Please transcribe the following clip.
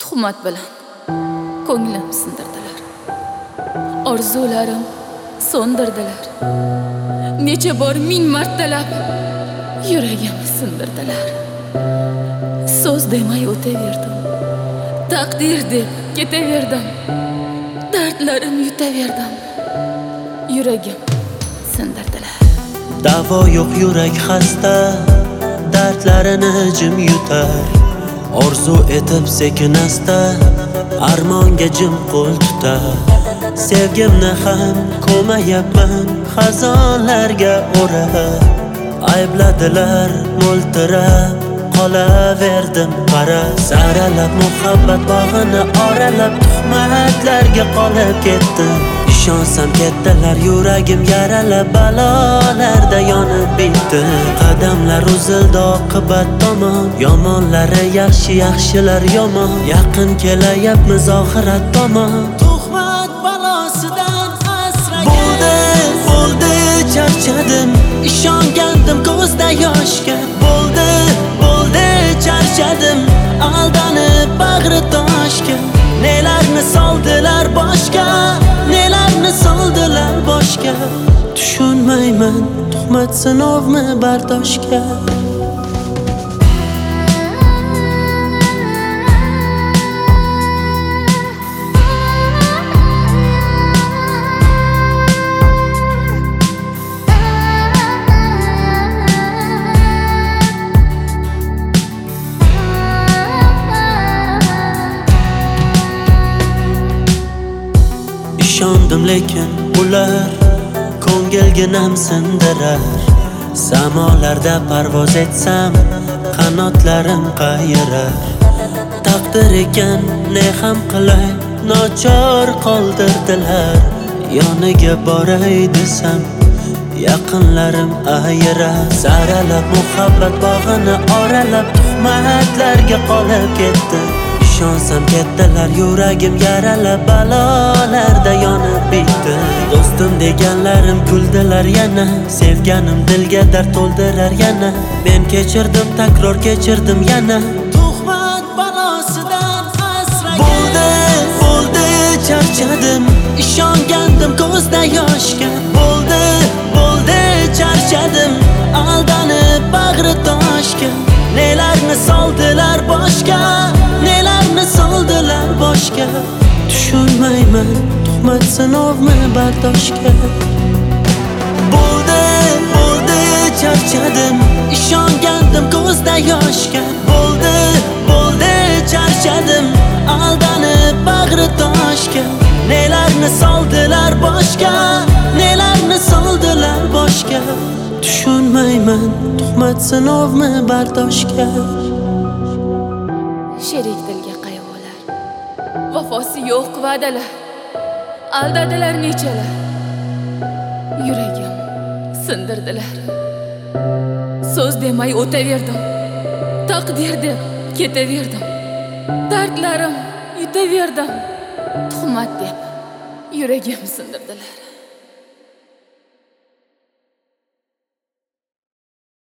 Tuhmat bilan ko'nglim sindirdilar. Orzularim so'ndirdilar. Necha bor ming martalab yuragim sindirdilar. So'z demay o'taverdim. Taqdir deb ketaverdim. Dardlarim yutaverdim. Yuragim sindirdilar. Davo yo'q, yurak xasta, dardlarini jim yutar. Orzu etib sekin asta, armonga jim qo'l tutar. Sevgimni ham ko'mayapman, xazonlarga o'rab. Aybladilar mo'ltirab, qolaverdim qarab. Saralab muhabbat bog'ini oralab, tuhmatlarga qolib ketdim. Ishonsam ketdilar, yuragim yaralab, balolarda yonib bitdi. Qadamlar uzildi oqibat tomon, yomonlari yaxshi, yaxshilar yomon. Yaqin kelayapmiz oxirat tomon. Tuhmat balosidan asragan bo'ldi, charchadim. Ishongandim ko'zda yoshga. Bo'ldi, charchadim. Aldanib bag'ri toshga. Nelarni soldilar boshga, nelarni soldilar boshga. Tushunmayman, tuhmat sinovmi bardoshga. Ishondim lekin ular ko'ngilga nam sindirar. Samolarda parvoz etsam qanotlarim qayirar. Taqdir ekan ne ham qilay, nochor qoldirdilar. Yoniga boray desam yaqinlarim ayirar. Saralab muhabbat bog'ini oralab, tuhmatlarga qolib ketdi. Ishonsam ketdilar, yuragim yaralab, balolarda yonib bitdi. Do'stim deganlarim kuldilar yana, sevganim dilga dard to'ldirar yana. Men kechirdim, takror kechirdim yana. Tuhmat balosidan asragan bo'ldi, charchadim. Ishongandim ko'zda yoshga. Bo'ldi, charchadim. Aldanib bag'ri toshga. Nelarni soldilar boshga, nelarni soldilar boshga. Tushunmayman, tuhmat sinovmi bardoshga. Bo'ldi, charchadim. Ishongandim ko'zda yoshga. Bo'ldi, charchadim. Aldanib bag'ri toshga. Nelarni soldilar boshga, nelarni soldilar boshga. Tushunmayman, tuhmat sinovmi bardoshga. Sherik dilga qayg'ular, vafosi yo'q va'dalar, aldadilar nechalar. Yuragim sindirdilar. So'z demay o'taverdim. Taqdir deb ketaverdim. Dardlarim yutaverdim. Tuhmat deb yuragim sindirdilar.